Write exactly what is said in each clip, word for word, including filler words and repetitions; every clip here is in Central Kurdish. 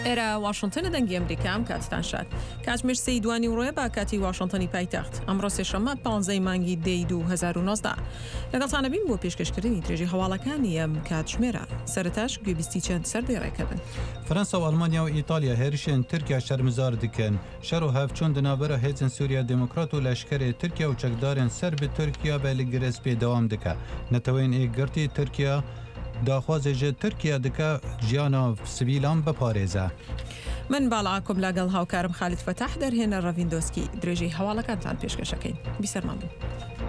ئێرە واشنگتنە دەنگی ئەمریکام کاتتان شاد کاتژمێر سەی دوانی وڕۆیە با کاتی واشنگتنی پایتەخت ئەمڕۆ سێشەممە پانزەی مانگی دەی دوو هەزار و نۆزدە لەگەڵتانە بین بۆ پێشکەشکردنی درێژی هەواڵەکانی ئەم کاتژمێرە سەرەتاش گوێبیستی چەند سەردەی ڕێکەبن. فەرەنسا و ئەڵمانیا و ئیتالیا هێرشێن تورکیا شەرمزار دکەن شەر و هەفچۆن دنابەرە هێزن سووریا دموکرات و لەشکرێ تورکیا و چەکدارن سەر بە تورکیا بە لە گرسپێ دەوام دکە نەتەوەین ئێگرتی تورکیا داخوازێژە تورکیا دکە ژیانە سڤیلان بپارێزە. من باڵاکۆم لەگەڵ هاوکارم خالید فەتاح دەرهێنە ڕەڤیندۆسکی درێژەی هەواڵەکانتان پێشکەشەکەین بیسەرمان بن.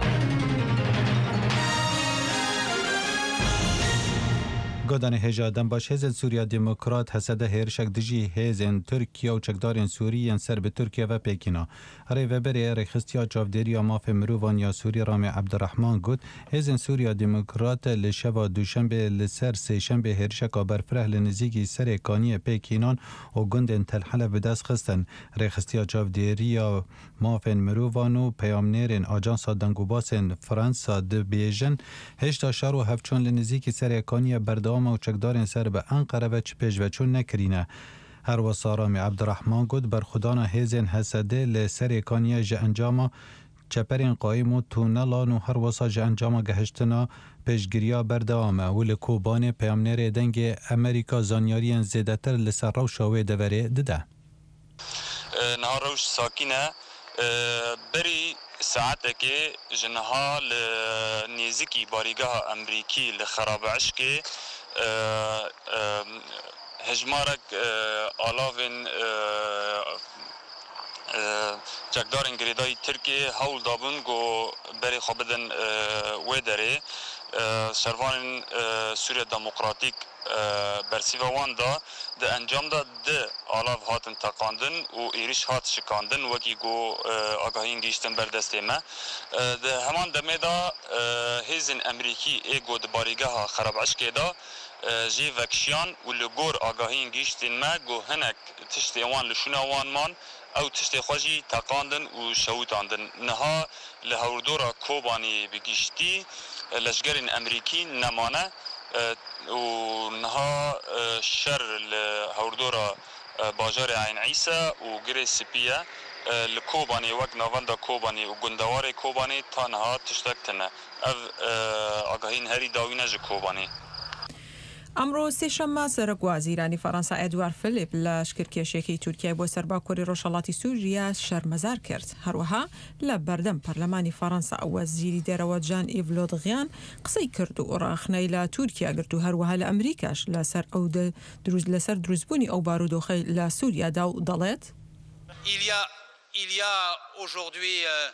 گۆدانê hêja dembaş hêzên Sûriya Demokrat hesede hêrişek dijî hêzên Tirkiye û çekdarên Sûriyên ser bi Tirkiye ve Pêkîna. Herê veberê rêxistiya çavdêriya mafê mirovan ya Sûrî Ramê Ebdirehman got hêzên Sûriya Demokrat li şeva duşembe li ser sêşembe hêrişeka berfireh li nizîkî serê kaniyê Pêkînan û gundên Telhelev bi dest xistin. Rêxistiya çavdêriya mafên mirovan û peyamnêrên Ajansa Dengûbasên Fransa dibêjin hêşta şer û hevçûn li nizîkî serê kaniyê berdewam و چکدارین سر به انقره و چه پیشوچون نکرینه. هر وسا رامی عبدالرحمن گود برخودان هیزین حسده لسر کانیه جه انجام چپرین قایم و تونلان و هر وسا جه انجام گهشتنا پیشگیریا بردوامه و لکوبان پیامنیر دنگ امریکا زانیارین زیدتر لسر روش و دوره دده. نهار روش ساکینه بری ساعته که جنها لنیزکی باریگاه امریکی لخراب عشقی هجمارك آلاوين جاكدارن گریدای ترکی هول دابن گو بری خوابدن ویدره سروان سوریا دموکراتیک برسیوه وان دا ده انجام دا ده آلاو هاتن تقاندن و ایریش هات شکاندن وکی گو آگاهین گیشتن بردسته ما ده همان دمه دا هیزن امریکی ایگو ده باریگاه خراب عشقه دا جی وکشیان و لگور آگاهین گیشتن ما گو هنک تشتی وان لشونه وان مان او تشتی خواجی تقاندن و شوتاندن نها لهوردورا کوبانی بگیشتی لشگرین امریکی نمانه و نها شر لهوردورا باجار عین عیسى و گری سپیه لکوبانی وک نواندا کوبانی و گندوار کوبانی تا نها تشتکتنه او آگاهین هری داوینه جه کوبانی. ئەمڕۆ سێشەممە سەرۆک وەزیرانی فەڕەنسا ئێدوار فلیپ لە شکرکێشێکی تورکیای بۆ سەرباکۆری ڕۆژهەڵاتی سووریا شەرمەزار کرد. هەروەها لە بەردەم پەرلەمانی فەڕەنسا وەزیری دەرەوە جان ئیڤ لۆدغیان قسەی کرد و ڕاخنەی لە تورکیا گرت و هەروەها لە ئەمریکاش لەسەر ئەو دروست لەسەر دروستبوونی ئەو بارودۆخەی لە سووریادا و دەڵێت Il y a il y a aujourd'hui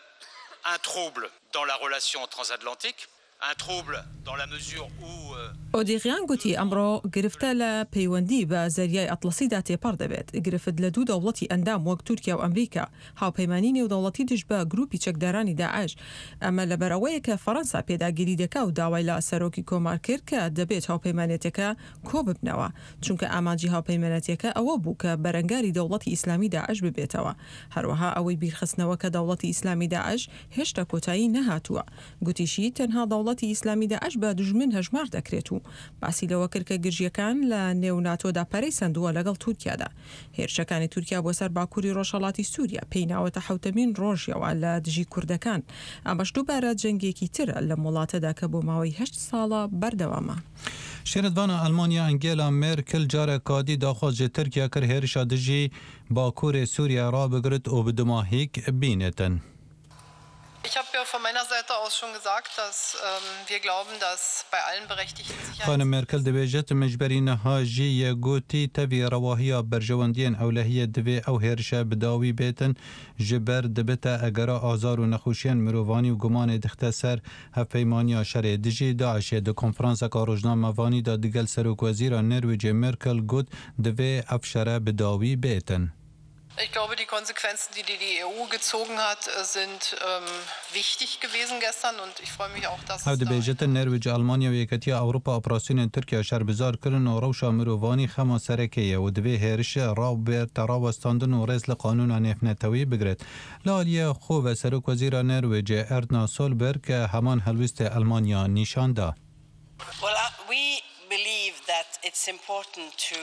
un trouble dans la relation transatlantique. Un trouble dans la mesure où ئۆدیغیان گوتی ئەمڕۆ گرفتە لە پەیوەندی بە زەریای ئەتلەسیدا تێپەڕ دەبێت گرفت لە دوو دەوڵەتی ئەندام وەک تورکیا و ئەمریکا هاوپەیمانی نێودەوڵەتی دژ بە گروپی چەکدارانی داعش ئەمە لەبەرەوەیە کە فەڕەنسا پێداگیری دەکا و داوای لە سەرۆکی کۆمار کرد کە دەبێت هاوپەیمانێتەکە کۆ ببنەوە چونکە ئامانجی هاوپەیمانەتەکە ئەوە بوو کە بەرەنگاری دەوڵەتی ئیسلامی داعش ببێتەوە هەروەها ئەوەی بیرخستنەوە کە دەوڵەتی ئیسلامی داعش هێشتا کۆتایی نەهاتووە گوتیشی تەنها دەوڵەتی ئیسلامی داعش بە دژمن هەژمار دەکرێت و باسی لەوە کرد کە گرژیەکان لە نێو ناتۆدا پەرەی سندووە لەگەڵ تورکیادا. هێرشەکانی تورکیا بۆ سەر باکووری ڕۆژهەڵاتی سووریا پێیناوەتە حوتەمین ڕۆژیەوە لە دژی کوردەکان ئەمەش دووبارە جەنگێکی ترە لە وڵاتەدا کە بۆ ماوەی هەشت ساڵە بەردەوامە. شێردوانە ئەلمانیا ئەنگێلا مێرکل جارێک کادی داخوازی تورکیا کرد هێرشا دژی باکووری سووریا ڕابگرت و بدماهیک بینێتن. Ich habe ja von meiner Seite aus schon gesagt, dass ähm, wir glauben, dass bei allen berechtigten Sicherheits... خانم مێرکل دەبێژێت مجبەرینەها ژی یەگوتی تەوی ڕەواهیە بەرژەوەندیان ئەولەهیە دەبێ ئەو هێرشە بداوی بێتن ji ber dibite egera azar û nexweşiyên mirovanî û gumanê dixte ser hevpeymaniya şerê dijî Daişê di konferanseka rojnamevanî da digel Serokvezîra Norwêcê Merkel got divê ev şere bidawî bêtin. Ich glaube, die Konsequenzen, die die E U gezogen hat, sind ähm, wichtig gewesen gestern und ich freue mich auch, dass es da... Bejetin Norveç, Almanya ve Yeketiya Avrupa operasyonên Türkiye şerbizar kirin û rewşa mirovani xema serekeye û divê hêrişe raw ber terawestandin û rêz li qanûna nêfnetewî bigret. Li aliyê xwe ve Serokwezîra Norwêcê Erna Solberg heman helwîstê Almanya nîşan da. Well, we believe that it's important to